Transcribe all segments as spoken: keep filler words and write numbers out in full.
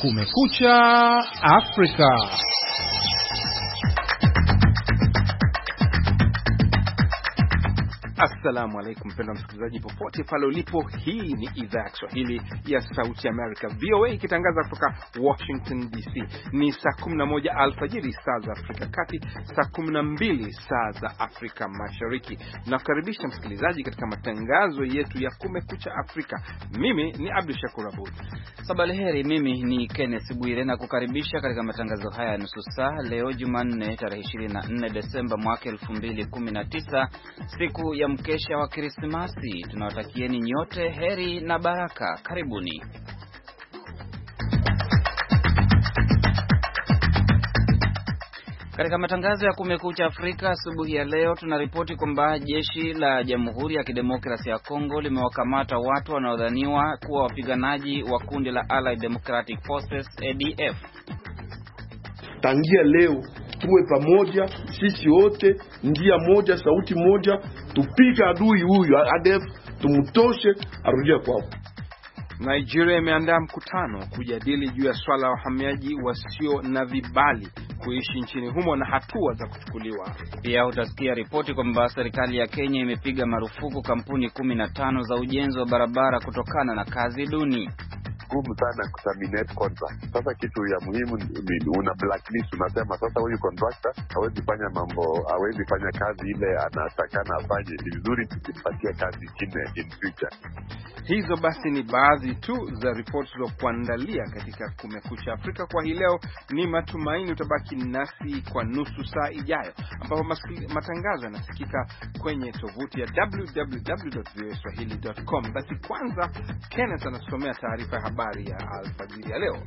Kumekucha Afrika. Assalamu alaikum mpendwa msikilizaji popote pale ulipo. Hii ni idhaa ya Kiswahili ya Sauti America V O A ikitangaza kutoka Washington D C. Ni saa kumi na moja alfajiri saa za Afrika Kati, saa kumi na mbili saa za Afrika Mashariki. Nakukaribisha msikilizaji katika matangazo yetu ya Kumekucha Afrika. Mimi ni Abdul Shakur Abud. Sabaliheri, mimi ni Kenneth Bwire na kukaribisha katika matangazo haya nusu saa leo Jumanne tarehe ishirini na nne Desemba mwaka elfu mbili kumi na tisa, siku ya mkesha wa Krismasi. Tunawatakieni nyote heri na baraka. Karibuni. Katika matangazo ya Kumekucha Afrika asubuhi ya leo tunaripoti kwamba jeshi la Jamhuri ya Kidemokrasia ya Kongo limewakamata watu wanaodhaniwa kuwa wapiganaji wa kundi la Allied Democratic Forces A D F. Tangia leo tuwe pamoja, sisi wote njia moja, sauti moja, tupige adui huyu A D F, tumtoshe arudie kwao. Nigeria imeandaa mkutano kujadili juu ya swala la wahamiaji wasio na vibali kuishi nchini humo na hatua za kuchukuliwa. Pia utasikia ripoti kwamba serikali ya Kenya imepiga marufuku kampuni kumi na tano za ujenzi wa barabara kutokana na kazi duni. Gumu sana kuterminate contract. Sasa kitu ya muhimu ni una blacklist, unasema sasa huyu contractor hawezi fanya mambo, hawezi fanya kazi ile anatakana afanye. Ni vizuri tukimpatia kazi nyingine in future. Hizo basi ni baadhi tu za ripoti za kuandalia katika Kumekucha Afrika kwa hii leo. Ni matumaini utabaki nasi kwa nusu saa ijayo, ambapo matangazo yanasikika kwenye tovuti ya w w w dot v o a swahili dot com. Basi kwanza Kenneth anasomea taarifa ya habari ya alfajiri ya leo.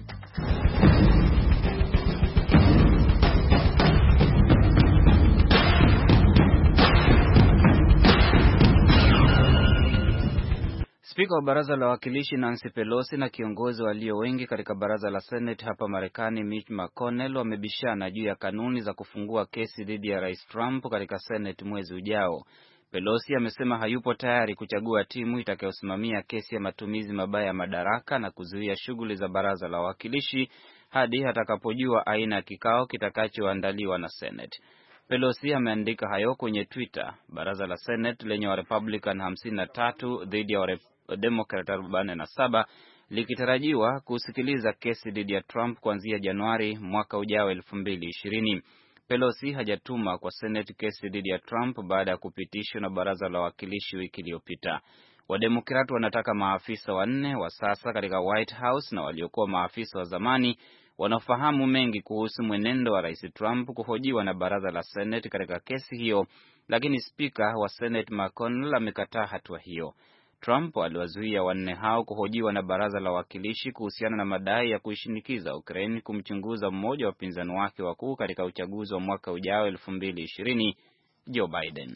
Spika wa Baraza la Wawakilishi Nancy Pelosi na kiongozi walio wengi katika Baraza la Senate hapa Marekani Mitch McConnell wamebishana juu ya kanuni za kufungua kesi dhidi ya Rais Trump katika Senate mwezi ujao. Pelosi amesema hayupo tayari kuchagua timu itakayosimamia kesi ya matumizi mabaya ya madaraka na kuzuia shughuli za Baraza la Wawakilishi hadi atakapojua aina ya kikao kitakachoandaliwa na Senate. Pelosi ameandika hayo kwenye Twitter. Baraza la Senate lenye wa Republican hamsini na tatu dhidi ya wa Democrat arobaini na saba likitarajiwa kusikiliza kesi dhidi ya Trump kuanzia Januari mwaka ujao elfu mbili ishirini. Pelosi hajatuma kwa Senate kesi dhidi ya Trump baada ya kupitishwa na Baraza la Wawakilishi wiki iliyopita. Wademokrat wanataka maafisa wanne wa sasa katika White House na waliokuwa maafisa wa zamani wanafahamu mengi kuhusu mwenendo wa Rais Trump kuhojiwa na Baraza la Senate katika kesi hiyo, lakini Spika wa Senate McConnell amekataa hatua hiyo. Trump aliwazuia wanne hao kuhojiwa na Baraza la Wawakilishi kuhusiana na madai ya kuishinikiza Ukraine kumchunguza mmoja wa wapinzani wake wakuu katika uchaguzi wa mwaka ujao elfu mbili ishirini, Joe Biden.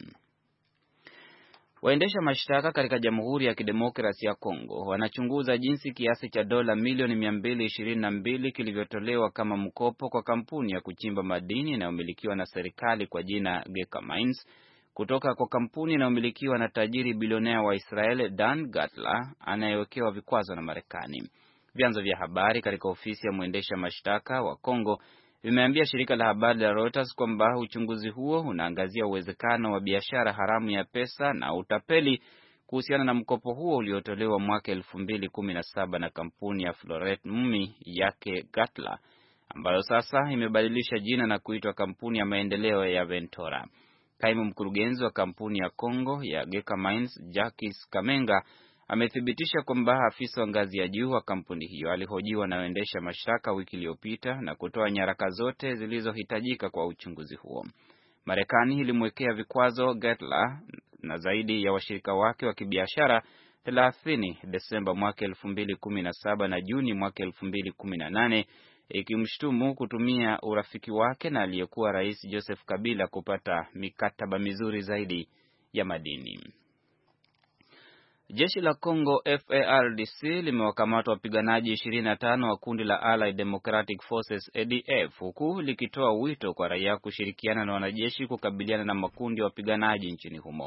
Waendesha mashtaka katika Jamhuri ya Kidemokrasia ya Kongo wanachunguza jinsi kiasi cha dola milioni mia mbili ishirini na mbili kilivyotolewa kama mkopo kwa kampuni ya kuchimba madini inayomilikiwa na serikali kwa jina Geka Mines kutoka kwa kampuni inayomilikiwa na tajiri bilionea wa Israel Dan Gatla anayewekewa vikwazo na Marekani. Vyanzo vya habari katika ofisi ya mwendesha mashtaka wa Kongo vimeambia shirika la habari la Reuters kwamba uchunguzi huo unaangazia uwezekano wa biashara haramu ya pesa na utapeli kuhusiana na mkopo huo uliotolewa mwaka elfu mbili kumi na saba na kampuni ya Floret Mumi yake Gatla, ambayo sasa imebadilisha jina na kuitwa kampuni ya maendeleo ya Ventura. Kaimu mkurugenzi wa kampuni ya Kongo ya Geka Mines, Jacques Kamenga, amethibitisha kwamba afisa wa ngazi ya juu wa kampuni hiyo alihojiwa na waendesha mashtaka wiki iliyopita na kutoa nyaraka zote zilizohitajika kwa uchunguzi huo. Marekani ilimwekea vikwazo Gatla na zaidi ya washirika wake wa kibiashara thelathini Desemba mwaka elfu mbili kumi na saba na Juni mwaka elfu mbili kumi na nane, ikimshtumu kutumia urafiki wake na aliyekuwa Rais Joseph Kabila kupata mikataba mizuri zaidi ya madini. Jeshi la Congo F A R D C limewakamata wapiganaji ishirini na tano wa kundi la Allied Democratic Forces A D F, huku likitoa wito kwa raia kushirikiana na wanajeshi kukabiliana na makundi ya wapiganaji nchini humo.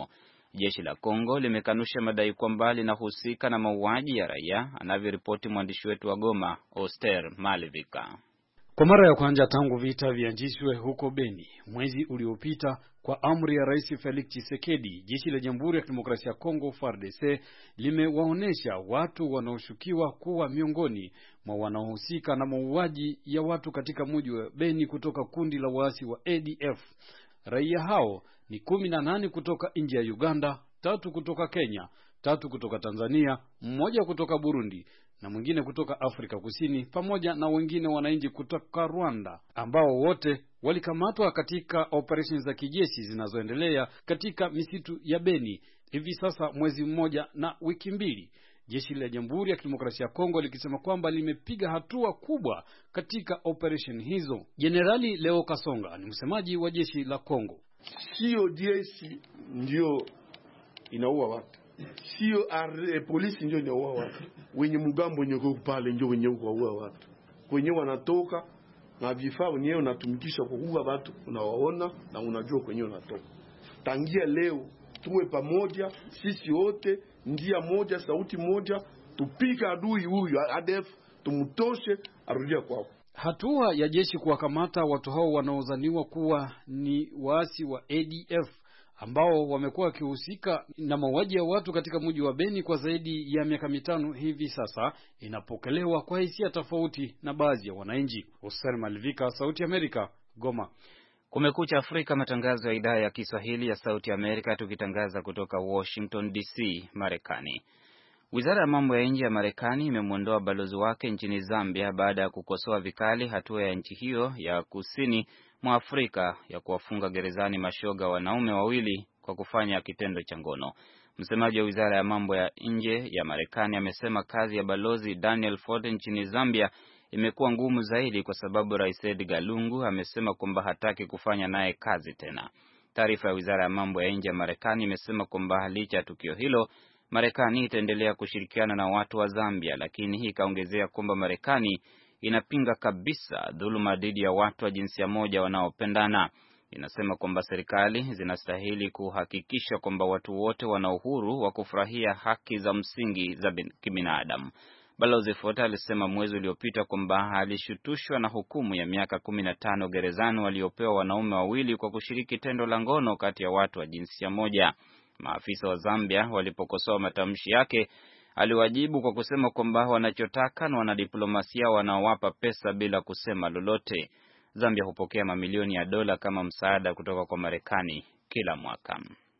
Jeshi la Kongo limekanusha madai kwamba linahusika na mauaji ya raia, anavyoripoti mwandishi wetu wa Goma, Oster Malivika. Kwa mara ya kwanza tangu vita vianzishwe huko Beni mwezi uliopita kwa amri ya Rais Felix Tshisekedi, jeshi la Jamhuri ya Kidemokrasia ya Kongo F A R D C limewaonesha watu wanaoshukiwa kuwa miongoni mwa wanaohusika na mauaji ya watu katika mji wa Beni kutoka kundi la waasi wa A D F. Raia hao ni kumi na nane kutoka nje ya Uganda, tatu kutoka Kenya, tatu kutoka Tanzania, mmoja kutoka Burundi na mwingine kutoka Afrika Kusini, pamoja na wengine wananchi kutoka Rwanda, ambao wote walikamatwa katika operations za kijeshi zinazoendelea katika misitu ya Beni hivi sasa mwezi mmoja na wiki mbili. Jeshi la Jamhuri ya Kidemokrasia ya Kongo likisema kwamba limepiga hatua kubwa katika operation hizo. Jenerali Leo Kasonga ni msemaji wa jeshi la Kongo. Sio jeshi ndio inaua watu, sio polisi ndio inaua watu, wenye mgambo wenye kwa pale ndio wenye kuua watu, kwenye wanatoka na vifaa wenyewe unatumikisha kuua watu, unawaona na unajua kwenye wanatoka. Tangia leo tuwe pamoja, sisi wote ndia moja, sauti moja, tupike adui huyu A D F, tumtoshe arudia kwao. Hatua ya jeshi kuwakamata watu hao wanaozaniwa kuwa ni waasi wa A D F ambao wamekuwa wakihusika na mauaji ya watu katika mji wa Beni kwa zaidi ya miaka mitano hivi sasa inapokelewa kwa hisia tofauti na baadhi ya wananchi. Hussein Malivika, Sauti ya Amerika, Goma. Kumekucha Afrika, matangazo ya idhaa ya Kiswahili ya Sauti ya Amerika, tukitangaza kutoka Washington D C, Marekani. Wizara ya mambo ya nje ya Marekani imemwondoa balozi wake nchini Zambia baada ya kukosoa vikali hatua ya nchi hiyo ya kusini mwa Afrika ya kuwafunga gerezani mashoga wanaume wawili kwa kufanya kitendo cha ngono. Msemaji wa Wizara ya mambo ya nje ya Marekani amesema kazi ya balozi Daniel Ford nchini Zambia imekuwa ngumu zaidi kwa sababu Rais Edgar Lungu amesema kwamba hataki kufanya naye kazi tena. Taarifa ya Wizara ya mambo ya nje ya Marekani imesema kwamba licha ya tukio hilo, Marekani itaendelea kushirikiana na watu wa Zambia, lakini hii ikaongezea kwamba Marekani inapinga kabisa dhuluma dhidi ya watu wa jinsia moja wanaopendana. Inasema kwamba serikali zinastahili kuhakikisha kwamba watu wote wana uhuru wa kufurahia haki za msingi za kibinadamu. Balozi Ford alisema mwezi uliopita kwamba alishutushwa na hukumu ya miaka kumi na tano gerezani waliopewa wanaume wawili kwa kushiriki tendo la ngono kati ya watu wa jinsia moja. Maafisa wa Zambia walipokosoa matamshi yake, aliwajibu kwa kusema kwamba wanachotaka na wanadiplomasia wanaowapa pesa bila kusema lolote. Zambia hupokea mamilioni ya dola kama msaada kutoka kwa Marekani kila mwaka.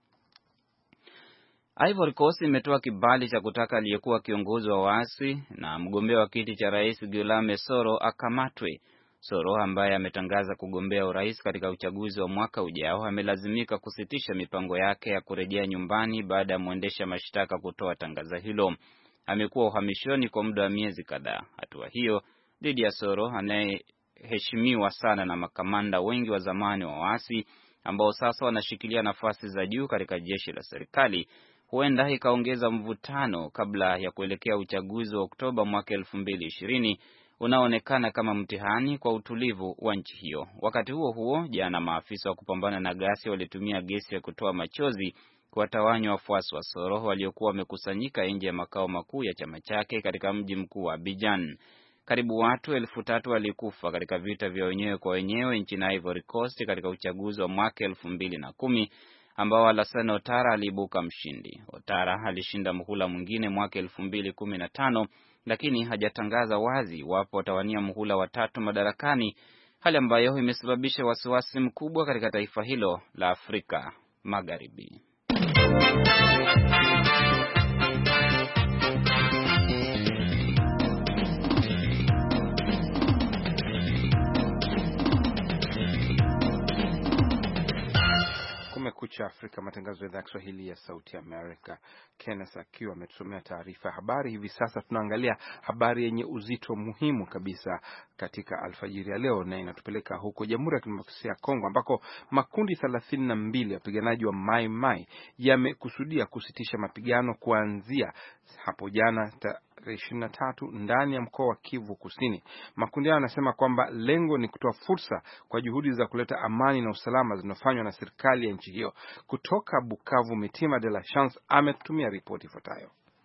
Ivory Coast imetoa kibali cha kutaka aliyekuwa kiongozi wa waasi na mgombea wa kiti cha rais Guillaume Soro akamatwe. Soro ambaye ametangaza kugombea urais katika uchaguzi wa mwaka ujao amelazimika kusitisha mipango yake ya kurejea nyumbani baada ya mwendesha mashtaka kutoa tangazo hilo. Amekuwa uhamishoni kwa muda wa miezi kadhaa. Hatua hiyo dhidi ya Soro anayeheshimiwa sana na makamanda wengi wa zamani wa waasi ambao sasa wanashikilia nafasi za juu katika jeshi la serikali huenda ikaongeza mvutano kabla ya kuelekea uchaguzi wa Oktoba mwaka elfu mbili ishirini unaonekana kama mtihani kwa utulivu wa nchi hiyo. Wakati huo huo, jana maafisa wa kupambana na ghasia walitumia gesi ya kutoa machozi kuwatawanya wafuasi wa Soro waliokuwa wamekusanyika nje ya makao makuu ya chama chake katika mji mkuu wa Abidjan. Karibu watu elfu tatu walikufa katika vita vya wenyewe kwa wenyewe nchini Ivory Coast katika uchaguzi wa mwaka elfu mbili na kumi ambao Alassane Ouattara aliibuka mshindi. Ouattara alishinda muhula mwingine mwaka elfu mbili kumi na tano, lakini hajatangaza wazi wapo watawania muhula wa tatu madarakani, hali ambayo imesababisha wasiwasi mkubwa katika taifa hilo la Afrika Magharibi. Kumekucha Afrika, matangazo ya idhaa ya Kiswahili ya Sauti Amerika. Kenneth akiwa ametusomea taarifa ya habari. Hivi sasa tunaangalia habari yenye uzito muhimu kabisa katika alfajiri ya leo, na inatupeleka huko Jamhuri ya Kidemokrasia ya Kongo ambako makundi thelathini na mbili ya wapiganaji wa Mai Mai yamekusudia kusitisha mapigano kuanzia hapo jana ta, ishirini na tatu ndani ya mkoa wa Kivu Kusini. Makundi hayo yanasema kwamba lengo ni kutoa fursa kwa juhudi za kuleta amani na usalama zinazofanywa na serikali ya nchi hiyo. Kutoka Bukavu, Mitima de la Chance ametumia ripoti ifuatayo.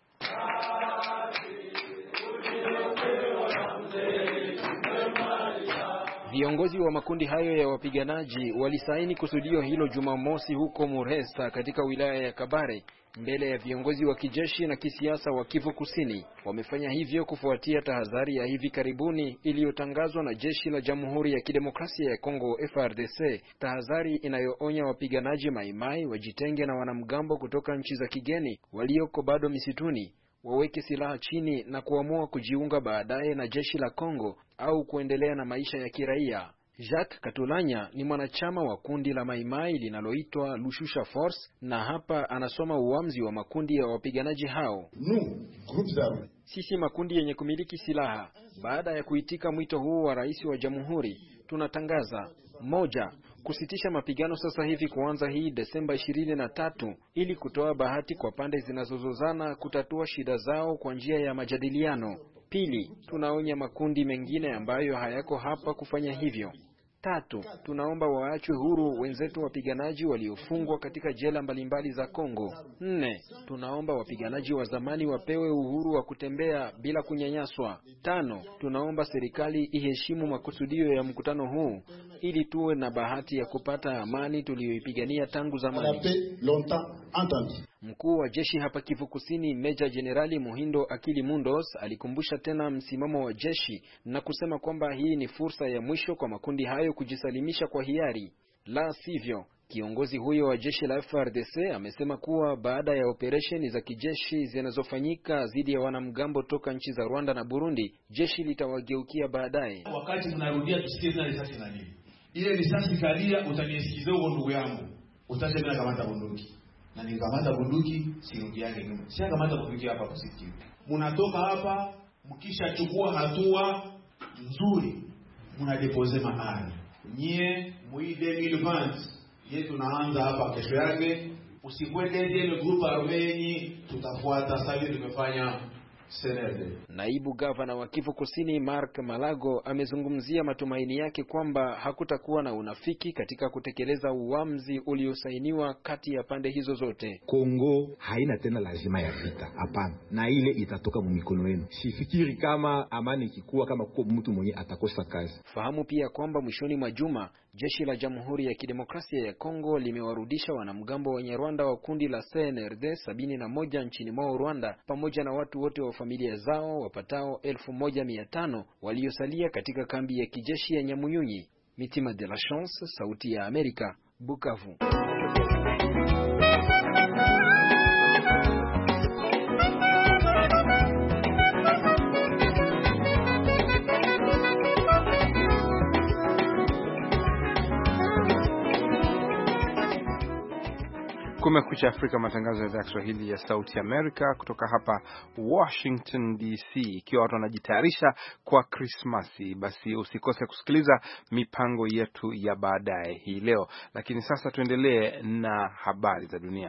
Viongozi wa makundi hayo ya wapiganaji walisaini kusudio hilo Jumamosi huko Muresa katika wilaya ya Kabare mbele ya viongozi wa kijeshi na kisiasa wa Kivu Kusini. Wamefanya hivyo kufuatia tahadhari ya hivi karibuni iliyotangazwa na jeshi la Jamhuri ya Kidemokrasia ya Kongo F A R D C, tahadhari inayoonya wapiganaji maimai wajitenge na wanamgambo kutoka nchi za kigeni walioko bado misituni, waweke silaha chini na kuamua kujiunga baadaye na jeshi la Kongo au kuendelea na maisha ya kiraia. Jacques Katulanya ni mwanachama wa kundi la maimai linaloitwa Lushusha Force, na hapa anasoma uamuzi wa makundi ya wapiganaji hao. Sisi makundi yenye kumiliki silaha, baada ya kuitika mwito huu wa rais wa jamhuri, tunatangaza: moja, kusitisha mapigano sasa hivi kuanza hii Desemba ishirini na tatu ili kutoa bahati kwa pande zinazozozana kutatua shida zao kwa njia ya majadiliano. Pili, tunaonya makundi mengine ambayo hayako hapa kufanya hivyo. Tatu, tunaomba waachwe huru wenzetu wapiganaji waliofungwa katika jela mbalimbali za Kongo. Nne, tunaomba wapiganaji wa zamani wapewe uhuru wa kutembea bila kunyanyaswa. Tano, tunaomba serikali iheshimu makusudio ya mkutano huu ili tuwe na bahati ya kupata amani tuliyoipigania tangu zamani. Mkuu wa jeshi hapa Kivu Kusini, Meja Jenerali Muhindo Akili Mundos, alikumbusha tena msimamo wa jeshi na kusema kwamba hii ni fursa ya mwisho kwa makundi hayo kujisalimisha kwa hiari. La sivyo, kiongozi huyo wa jeshi la F A R D C amesema kuwa baada ya operesheni za kijeshi zinazofanyika dhidi ya wanamgambo toka nchi za Rwanda na Burundi, jeshi litawageukia baadaye. Wakati mnarudia tusikie tena risasi na nini? Ile risasi kalia utanisikiza huko ndugu yangu. Utasema kamata bunduki. Na nikamata bunduki sirudi yake nyuma. Si kamata bunduki hapa kusikia. Mnatoka hapa mkisha chukua hatua nzuri. Mnadepose mahali. Nyie muide milvant. Yetu naanza hapa kesho yake. Usikwende ile group armeni tutafuata sasa tumefanya Senede. Naibu gavana wa Kivu Kusini Mark Malago amezungumzia matumaini yake kwamba hakutakuwa na unafiki katika kutekeleza uamuzi uliosainiwa kati ya pande hizo zote. Kongo haina tena lazima ya vita, hapana. Na ile itatoka mumikono yenu. Sifikiri kama amani ikikuwa kama kuko mtu mwenye atakosa kazi. Fahamu pia kwamba mwishoni mwa juma jeshi la Jamhuri ya Kidemokrasia ya Kongo limewarudisha wanamgambo wenye Rwanda wa kundi la C N R D sabini na moja nchini mwao Rwanda, pamoja na watu wote wa familia zao wapatao elfu moja mia tano waliosalia katika kambi ya kijeshi ya Nyamuyunyi. Mitima de la Chance, Sauti ya Amerika, Bukavu. Kumekucha Afrika, matangazo ya idhaa ya Kiswahili ya Sauti Amerika kutoka hapa Washington D C. Ikiwa watu wanajitayarisha kwa Krismasi, basi usikose kusikiliza mipango yetu ya baadaye hii leo. Lakini sasa tuendelee na habari za dunia.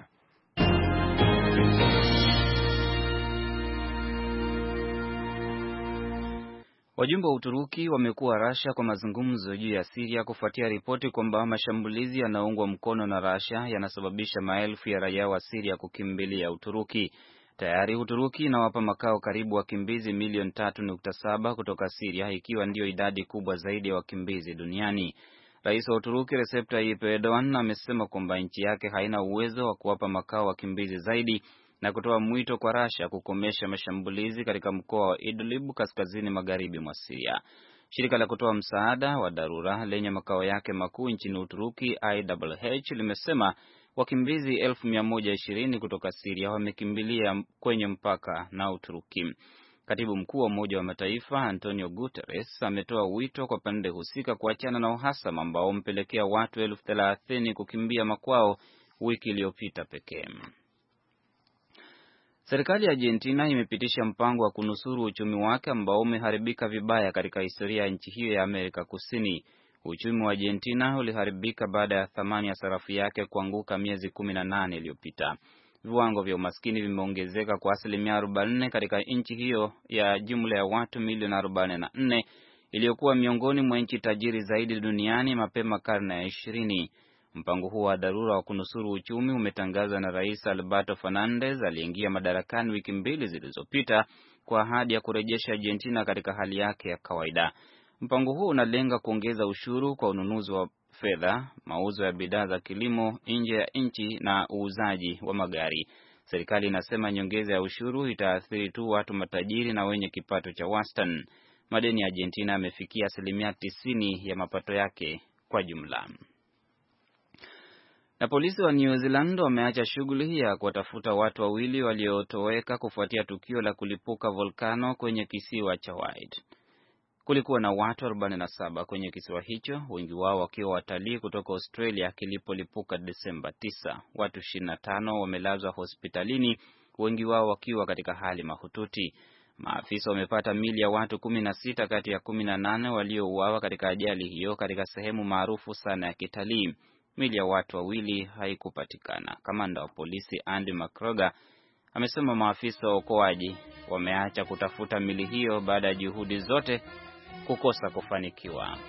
Wajumbe wa Uturuki wamekuwa Russia kwa mazungumzo juu ya Syria kufuatia ripoti kwamba mashambulizi yanayoungwa mkono na Russia yanasababisha maelfu ya raia wa Syria kukimbilia Uturuki. Tayari Uturuki inawapa makao karibu wakimbizi milioni tatu nukta saba kutoka Syria, ikiwa ndiyo idadi kubwa zaidi ya wakimbizi duniani. Rais wa Uturuki Recep Tayyip Erdogan amesema kwamba nchi yake haina uwezo wa kuwapa makao wakimbizi zaidi na kutoa mwito kwa Russia kukomesha mashambulizi katika mkoa wa Idlib kaskazini magharibi mwa Syria. Shirika la kutoa msaada wa dharura lenye makao yake makuu nchini Uturuki I W H limesema wakimbizi elfu mia moja ishirini kutoka Syria wamekimbilia kwenye mpaka na Uturuki. Katibu mkuu wa Umoja wa Mataifa Antonio Guterres ametoa wito kwa pande husika kuachana na uhasama ambao umpelekea watu elfu thelathini kukimbia makwao wiki iliyopita pekee. Serikali ya Argentina imepitisha mpango wa kunusuru uchumi wake ambao umeharibika vibaya katika historia ya nchi hiyo ya Amerika Kusini. Uchumi wa Argentina uliharibika baada ya thamani ya sarafu yake kuanguka miezi kumi na nane iliyopita. Viwango vya umaskini vimeongezeka kwa asilimia arobaini katika nchi hiyo ya jumla ya watu milioni arobaini na nne iliyokuwa miongoni mwa nchi tajiri zaidi duniani mapema karne ya ishirini. Mpango huo wa dharura wa kunusuru uchumi umetangazwa na Rais Alberto Fernandez aliyeingia madarakani wiki mbili zilizopita kwa ahadi ya kurejesha Argentina katika hali yake ya kawaida. Mpango huo unalenga kuongeza ushuru kwa ununuzi wa fedha, mauzo ya bidhaa za kilimo nje ya nchi na uuzaji wa magari. Serikali inasema nyongeza ya ushuru itaathiri tu watu matajiri na wenye kipato cha wastani. Madeni ya Argentina yamefikia asilimia tisini ya mapato yake kwa jumla. Na polisi wa New Zealand wameacha shughuli ya kuwatafuta watu wawili waliotoweka kufuatia tukio la kulipuka volkano kwenye kisiwa cha White. Kulikuwa na watu arobaini na saba kwenye kisiwa hicho, wengi wao wakiwa watalii kutoka Australia kilipolipuka Desemba tisa. Watu ishirini na tano wamelazwa hospitalini, wengi wao wakiwa katika hali mahututi. Maafisa wamepata miili ya watu kumi na sita kati ya kumi na nane waliouawa katika ajali hiyo katika sehemu maarufu sana ya kitalii. Miili ya watu wawili haikupatikana. Kamanda wa polisi Andy McGregor amesema maafisa wa uokoaji wameacha kutafuta miili hiyo baada ya juhudi zote kukosa kufanikiwa.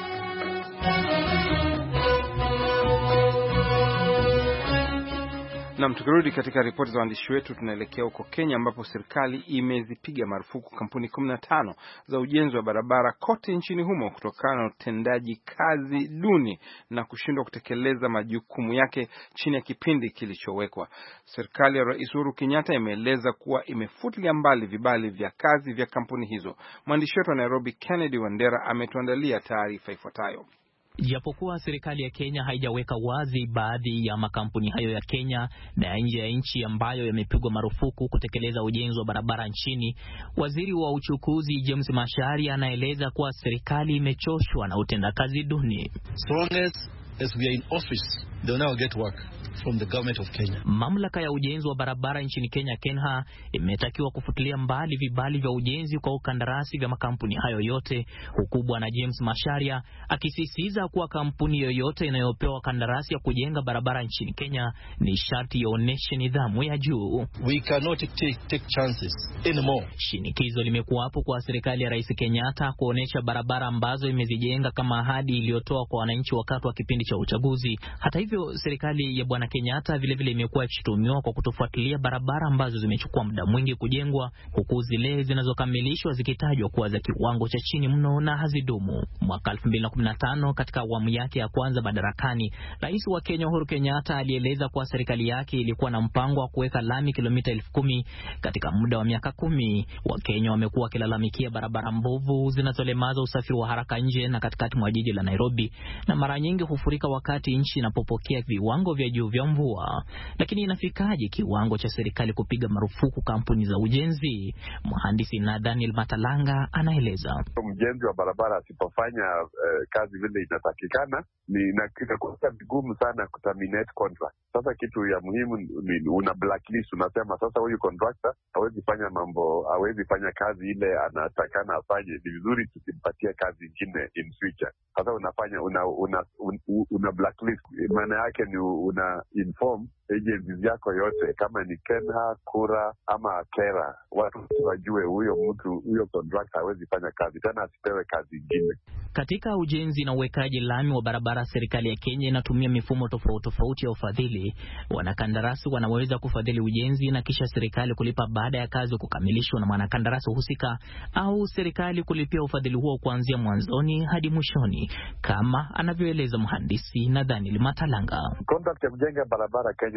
Na tukirudi katika ripoti za waandishi wetu, tunaelekea huko Kenya ambapo serikali imezipiga marufuku kampuni kumi na tano za ujenzi wa barabara kote nchini humo kutokana na utendaji kazi duni na kushindwa kutekeleza majukumu yake chini ya kipindi kilichowekwa. Serikali ya Rais Uhuru Kenyatta imeeleza kuwa imefutilia mbali vibali vya kazi vya kampuni hizo. Mwandishi wetu wa Nairobi Kennedy Wandera ametuandalia taarifa ifuatayo. Japokuwa serikali ya Kenya haijaweka wazi baadhi ya makampuni hayo ya Kenya na ya nje ya nchi ambayo yamepigwa marufuku kutekeleza ujenzi wa barabara nchini, waziri wa uchukuzi James Macharia anaeleza kuwa serikali imechoshwa na utendakazi duni. So long as, as we are in office, they will never get work from the government of Kenya. Mamlaka ya ujenzi wa barabara nchini Kenya, KENHA, imetakiwa kufutilia mbali vibali vya ujenzi kwa ukandarasi vya makampuni hayo yote, huku bwana James Macharia akisisitiza kuwa kampuni yoyote inayopewa kandarasi ya kujenga barabara nchini Kenya ni sharti ionyeshe nidhamu ya juu. We cannot take, take chances anymore. Shinikizo limekuwa hapo kwa serikali ya Rais Kenyatta kuonesha barabara ambazo imezijenga kama ahadi iliyotoa kwa wananchi wakati wa kipindi cha uchaguzi. Hata hivyo, serikali ya bwana Kenyatta vile vile imekuwa ikishutumiwa kwa kutofuatilia barabara ambazo zimechukua muda mwingi kujengwa, huku zile zinazokamilishwa zikitajwa kuwa za kiwango cha chini mno na hazidumu. Mwaka elfu mbili na kumi na tano, katika awamu yake ya kwanza madarakani, Rais wa Kenya Uhuru Kenyatta alieleza kuwa serikali yake ilikuwa na mpango wa kuweka lami kilomita elfu kumi katika muda wa miaka kumi. Wakenya wamekuwa wakilalamikia barabara mbovu zinazolemaza usafiri wa haraka nje na katikati mwa jiji la Nairobi, na mara nyingi hufurika wakati nchi inapopokea viwango vya juu vya mvua. Lakini inafikaje kiwango cha serikali kupiga marufuku kampuni za ujenzi? Mhandisi na Daniel Matalanga anaeleza. Mjenzi wa barabara asipofanya uh, kazi vile inatakikana, ni inakuwa vigumu sana kuterminate contract. Sasa kitu ya muhimu ni una blacklist, unasema sasa huyu contractor hawezi fanya mambo, hawezi fanya kazi ile anatakana afanye. Ni vizuri tusimpatie kazi nyingine in future. Sasa unafanya una una, una, una blacklist, maana yake ni una inform agencies yako yote, kama ni KENHA, KURA ama KERA, watu wajue huyo mtu, huyo contractor hawezi fanya kazi tena, asipewe kazi nyingine. Katika ujenzi na uwekaji lami wa barabara, serikali ya Kenya inatumia mifumo tofauti tofauti ya ufadhili. Wanakandarasi wanaweza kufadhili ujenzi na kisha serikali kulipa baada ya kazi kukamilishwa na mwanakandarasi husika, au serikali kulipia ufadhili huo kuanzia mwanzoni hadi mwishoni, kama anavyoeleza mhandisi na Daniel Matalanga. Contract ya kujenga barabara Kenya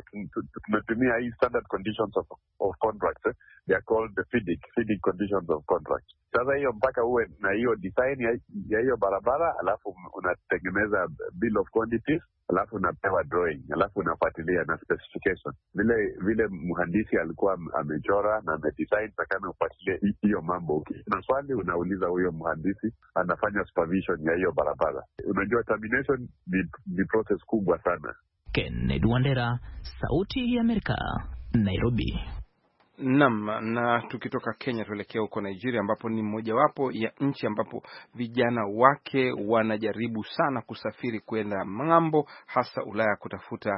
tunatumia hii standard conditions of, of contract, eh? They are called the FIDIC, FIDIC conditions of contract. Sasa hiyo mpaka uwe na hiyo design ya, ya hiyo barabara, alafu unatengeneza bill of quantities, alafu unapewa drawing, alafu unafuatilia na specification. Vile vile mhandisi alikuwa amechora na amedesign, takana ufuatilie hiyo mambo. Okay, na swali unauliza huyo mhandisi, anafanya supervision ya hiyo barabara. Unajua termination ni, ni process kubwa sana. Kennedy Wandera, Sauti ya Amerika, Nairobi. Naam, na tukitoka Kenya tuelekea huko Nigeria ambapo ni mojawapo ya nchi ambapo vijana wake wanajaribu sana kusafiri kwenda ng'ambo, hasa Ulaya, kutafuta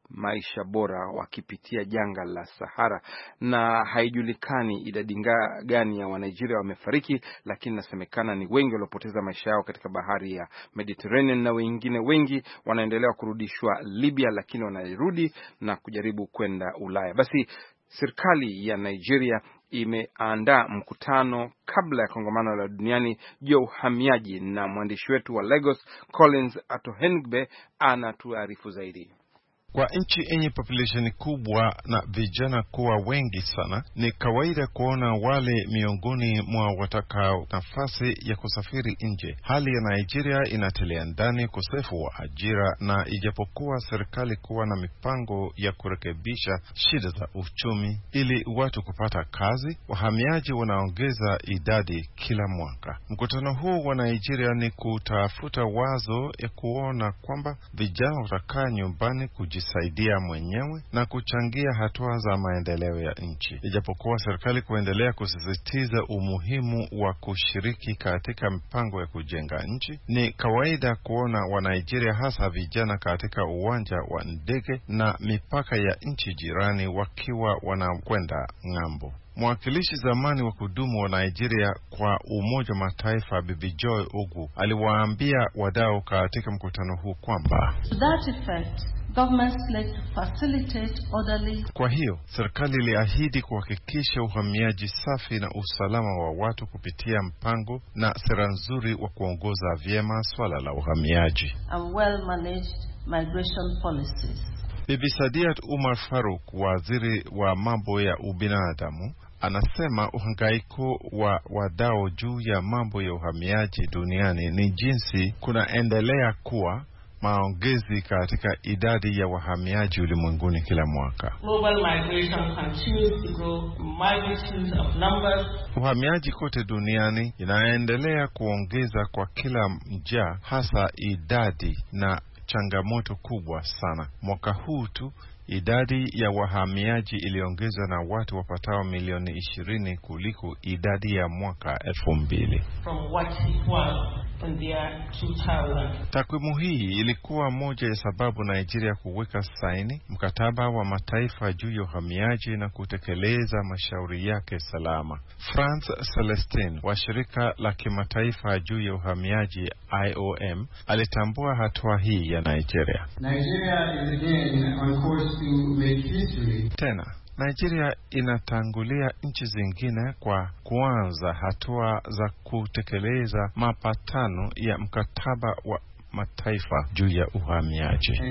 maisha bora wakipitia janga la Sahara, na haijulikani idadi gani ya Wanigeria wamefariki, lakini nasemekana ni wengi waliopoteza maisha yao katika bahari ya Mediterranean, na wengine wengi wanaendelea kurudishwa Libya, lakini wanarudi na kujaribu kwenda Ulaya. Basi serikali ya Nigeria imeandaa mkutano kabla ya kongamano la duniani juu ya uhamiaji, na mwandishi wetu wa Lagos Collins Atohengbe anatuarifu zaidi. Kwa nchi yenye population kubwa na vijana kuwa wengi sana, ni kawaida kuona wale miongoni mwa watakao nafasi ya kusafiri nje. Hali ya Nigeria inatilia ndani ukosefu wa ajira, na ijapokuwa serikali kuwa na mipango ya kurekebisha shida za uchumi ili watu kupata kazi, wahamiaji wanaongeza idadi kila mwaka. Mkutano huu wa Nigeria ni kutafuta wazo ya kuona kwamba vijana watakaa nyumbani kuji saidia mwenyewe na kuchangia hatua za maendeleo ya nchi. Ijapokuwa serikali kuendelea kusisitiza umuhimu wa kushiriki katika mipango ya kujenga nchi, ni kawaida kuona wa Nigeria hasa vijana katika uwanja wa ndege na mipaka ya nchi jirani wakiwa wanakwenda ng'ambo. Mwakilishi zamani wa kudumu wa Nigeria kwa Umoja Mataifa Bibi Joy Ogu aliwaambia wadau katika mkutano huu kwamba that effect governments pledged to facilitate orderly. Kwa hiyo serikali iliahidi kuhakikisha uhamiaji safi na usalama wa watu kupitia mpango na sera nzuri wa kuongoza vyema swala la uhamiaji and well managed migration policies. Bibi Sadiat Umar Faruk, waziri wa mambo ya ubinadamu, anasema uhangaiko wa wadau juu ya mambo ya uhamiaji duniani ni jinsi kunaendelea kuwa maongezi katika idadi ya wahamiaji ulimwenguni kila mwaka. Global migration continues to grow, magnitudes of numbers. Uhamiaji kote duniani inaendelea kuongeza kwa kila mja, hasa idadi na changamoto kubwa sana. Mwaka huu tu idadi ya wahamiaji iliongezwa na watu wapatao milioni ishirini kuliko idadi ya mwaka elfu mbili. From what it was in the year two thousand. Takwimu hii ilikuwa moja ya sababu Nigeria kuweka saini mkataba wa mataifa juu ya uhamiaji na kutekeleza mashauri yake salama. France Celestine wa shirika la kimataifa juu ya uhamiaji I O M alitambua hatua hii ya Nigeria. Nigeria is again on course to make history. Tena Nigeria inatangulia nchi zingine kwa kuanza hatua za kutekeleza mapatano ya mkataba wa mataifa juu ya uhamiaji.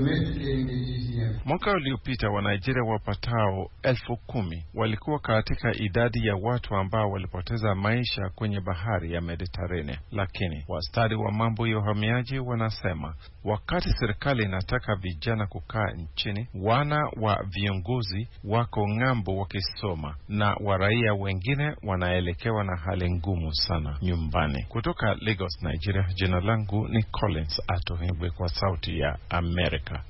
Mwaka uliopita wa Nigeria wapatao elfu kumi walikuwa katika idadi ya watu ambao walipoteza maisha kwenye bahari ya Mediterranean. Lakini wastadi wa mambo ya uhamiaji wanasema wakati serikali inataka vijana kukaa nchini, wana wa viongozi wako ng'ambo wakisoma na waraia wengine wanaelekewa na hali ngumu sana nyumbani. Kutoka Lagos, Nigeria, jina langu ni Collins Atohengbe kwa Sauti ya Amerika.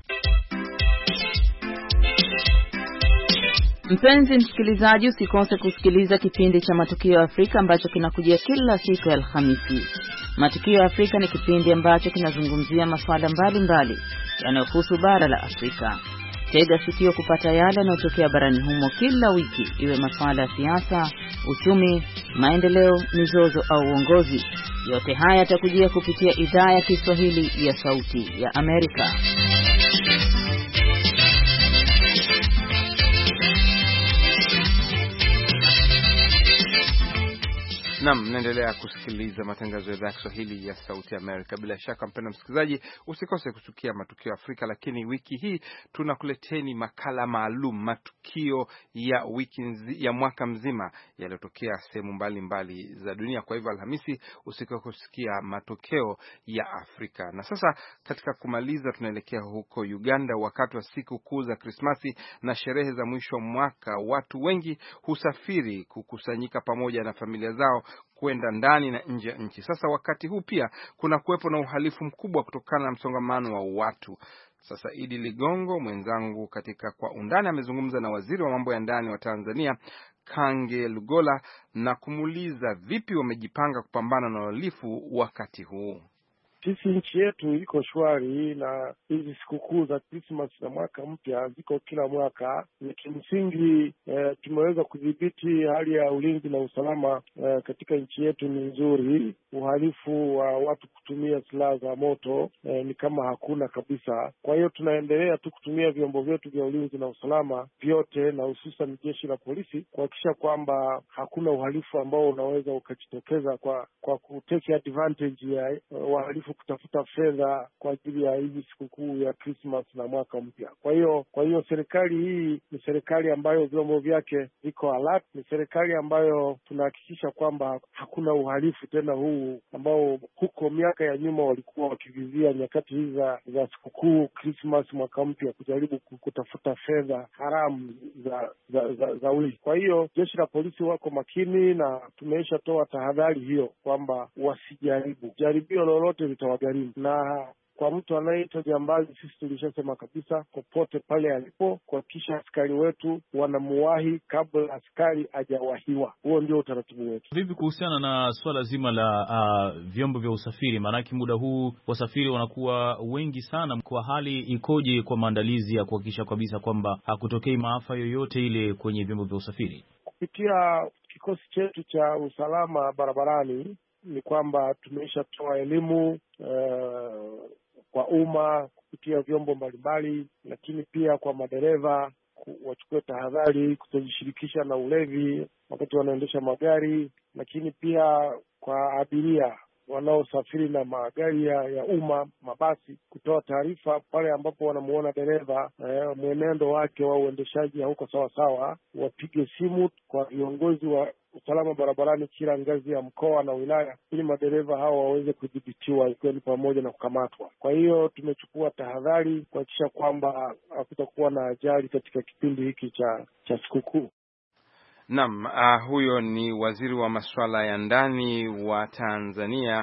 Mpenzi msikilizaji, usikose kusikiliza kipindi cha Matukio ya Afrika ambacho kinakujia kila siku ya Alhamisi. Matukio ya Afrika ni kipindi ambacho kinazungumzia masuala mbalimbali yanayohusu bara la Afrika. Tega sikio kupata yale yanayotokea barani humo kila wiki, iwe masuala ya siasa, uchumi, maendeleo, mizozo au uongozi. Yote haya yatakujia kupitia idhaa ya Kiswahili ya Sauti ya Amerika. Naam, mnaendelea kusikiliza matangazo ya idhaa ya Kiswahili ya Sauti ya Amerika. Bila shaka mpendwa msikilizaji, usikose kusikia Matukio ya Afrika, lakini wiki hii tunakuleteni makala maalum, matukio ya wiki nzi, ya mwaka mzima yaliyotokea sehemu mbalimbali za dunia. Kwa hivyo Alhamisi usikose kusikia matokeo ya Afrika. Na sasa katika kumaliza, tunaelekea huko Uganda wakati wa siku kuu za Krismasi na sherehe za mwisho wa mwaka. Watu wengi husafiri kukusanyika pamoja na familia zao kwenda ndani na nje ya nchi. Sasa wakati huu pia kuna kuwepo na uhalifu mkubwa kutokana na msongamano wa watu. Sasa Idi Ligongo mwenzangu katika Kwa Undani amezungumza na waziri wa mambo ya ndani wa Tanzania Kange Lugola na kumuuliza vipi wamejipanga kupambana na uhalifu wakati huu. Sisi nchi yetu iko shwari, na hizi sikukuu za Christmas na mwaka mpya ziko kila mwaka. Ni kimsingi eh, tumeweza kudhibiti hali ya ulinzi na usalama eh, katika nchi yetu ni nzuri. Uhalifu wa watu kutumia silaha za moto eh, ni kama hakuna kabisa. Kwa hiyo tunaendelea tu kutumia vyombo vyetu vya ulinzi na usalama vyote, na hususan jeshi la polisi, kuhakikisha kwamba hakuna uhalifu ambao unaweza ukajitokeza kwa kwa kutake advantage ya wahalifu kutafuta fedha kwa ajili ya hizi sikukuu ya Christmas na mwaka mpya. Kwa hiyo kwa hiyo serikali hii ni serikali ambayo vyombo vyake viko alert, ni serikali ambayo tunahakikisha kwamba hakuna uhalifu tena huu ambao huko miaka ya nyuma walikuwa wakivizia nyakati hizi za, za sikukuu Christmas, mwaka mpya, kujaribu kutafuta fedha haramu za za, za, za wizi. Kwa hiyo jeshi la polisi wako makini, na tumeisha toa tahadhari hiyo kwamba wasijaribu, jaribio lolote litawagharimu. Na kwa mtu anayeitwa jambazi, sisi tulishasema kabisa, popote pale alipo, kuhakikisha askari wetu wanamuwahi kabla askari hajawahiwa. Huo ndio utaratibu wetu. Vipi kuhusiana na swala zima la uh, vyombo vya usafiri? Maanake muda huu wasafiri wanakuwa wengi sana. Kwa hali ikoje kwa maandalizi ya kuhakikisha kabisa kwamba hakutokei maafa yoyote ile kwenye vyombo vya usafiri? Kupitia kikosi chetu cha usalama barabarani ni kwamba tumeishatoa elimu uh, kwa umma kupitia vyombo mbalimbali, lakini pia kwa madereva wachukue tahadhari kutojishirikisha na ulevi wakati wanaendesha magari, lakini pia kwa abiria wanaosafiri na magari ya, ya umma, mabasi, kutoa taarifa pale ambapo wanamuona dereva eh, mwenendo wake wa uendeshaji hauko sawa sawa, wapige simu kwa viongozi wa usalama barabarani kila ngazi ya mkoa na wilaya, ili madereva hao waweze kudhibitiwa, ikiwa ni pamoja na kukamatwa. Kwa hiyo tumechukua tahadhari kuhakikisha kwamba hakutakuwa na ajali katika kipindi hiki cha cha sikukuu. Naam, uh, huyo ni waziri wa masuala ya ndani wa Tanzania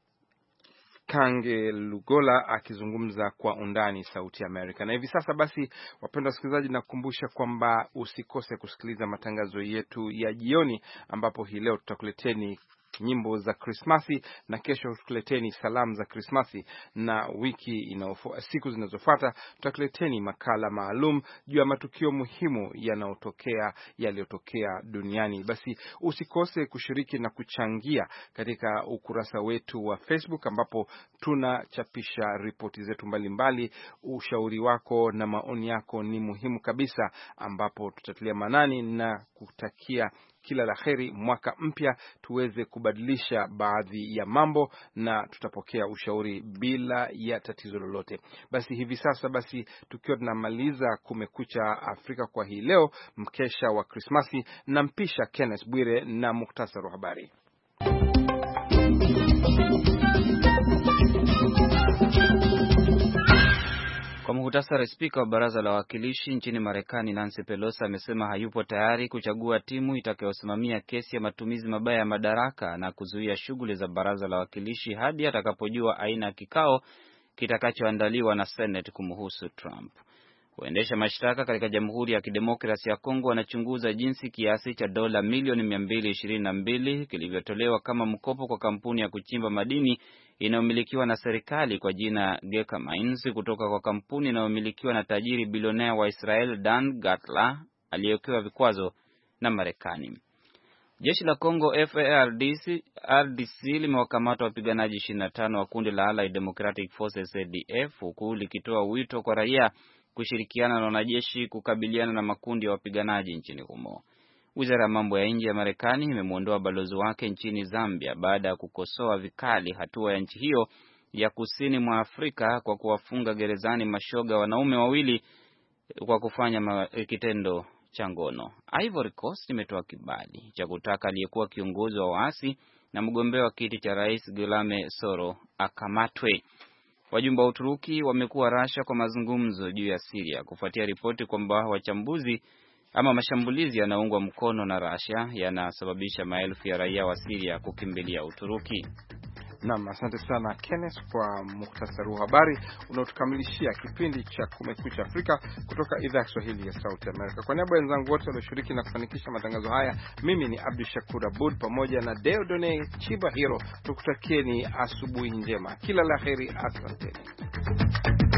Kange Lugola akizungumza kwa undani Sauti ya Amerika. Na hivi sasa basi, wapendwa wasikilizaji, nakukumbusha kwamba usikose kusikiliza matangazo yetu ya jioni, ambapo hii leo tutakuleteni nyimbo za Krismasi na kesho tukuleteni salamu za Krismasi, na wiki inaofuata, siku zinazofuata, tutakuleteni makala maalum juu ya matukio muhimu yanayotokea yaliyotokea duniani. Basi usikose kushiriki na kuchangia katika ukurasa wetu wa Facebook, ambapo tunachapisha ripoti zetu mbalimbali. Ushauri wako na maoni yako ni muhimu kabisa, ambapo tutatilia manani na kutakia kila la kheri mwaka mpya, tuweze kubadilisha baadhi ya mambo, na tutapokea ushauri bila ya tatizo lolote. Basi hivi sasa basi tukiwa tunamaliza Kumekucha Afrika kwa hii leo, mkesha wa Krismasi, na mpisha Kenneth Bwire na muktasari wa habari. Kwa muhtasari, spika wa baraza la wawakilishi nchini Marekani Nancy Pelosi amesema hayupo tayari kuchagua timu itakayosimamia kesi ya matumizi mabaya ya madaraka na kuzuia shughuli za baraza la wawakilishi hadi atakapojua aina ya kikao kitakachoandaliwa na Senate kumhusu Trump. Waendesha mashtaka katika Jamhuri ya Kidemokrasia ya Kongo wanachunguza jinsi kiasi cha dola milioni mia mbili ishirini na mbili kilivyotolewa kama mkopo kwa kampuni ya kuchimba madini inayomilikiwa na serikali kwa jina Geka Mines kutoka kwa kampuni inayomilikiwa na tajiri bilionea wa Israel Dan Gatla aliyewekewa vikwazo na Marekani. Jeshi la Kongo F A R D C limewakamata wapiganaji ishirini na tano wa kundi la Allied Democratic Forces A D F, huku likitoa wito kwa raia kushirikiana na wanajeshi kukabiliana na makundi ya wapiganaji nchini humo. Wizara ya mambo ya nje ya Marekani imemwondoa balozi wake nchini Zambia baada ya kukosoa vikali hatua ya nchi hiyo ya kusini mwa Afrika kwa kuwafunga gerezani mashoga wanaume wawili kwa kufanya kitendo cha ngono. Ivory Coast imetoa kibali cha kutaka aliyekuwa kiongozi wa waasi na mgombea wa kiti cha rais Guillaume Soro akamatwe. Wajumbe wa Uturuki wamekuwa Russia kwa mazungumzo juu ya Syria kufuatia ripoti kwamba wachambuzi ama mashambulizi yanaungwa mkono na Russia yanasababisha maelfu ya raia wa Syria kukimbilia Uturuki. Naam, asante sana Kenneth kwa muhtasari wa habari unaotukamilishia kipindi cha Kumekucha Afrika kutoka idhaa ya Kiswahili ya Sauti Amerika. Kwa niaba ya wenzangu wote walioshiriki na kufanikisha matangazo haya, mimi ni Abdul Shakur Abud pamoja na Deodone Chibahiro, tukutakieni asubuhi njema. Kila laheri, asante.